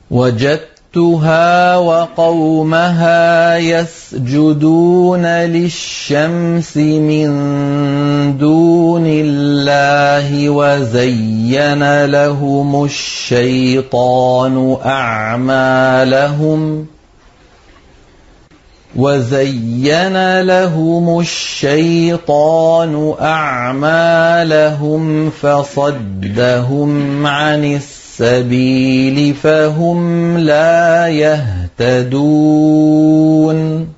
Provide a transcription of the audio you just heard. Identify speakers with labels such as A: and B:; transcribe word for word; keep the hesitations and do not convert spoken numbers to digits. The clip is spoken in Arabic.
A: وجدتها وقومها يسجدون للشمس من دون الله وزين لهم الشيطان أعمالهم وزين لهم الشيطان أعمالهم فصدهم عن السبيل فهم لا يهتدون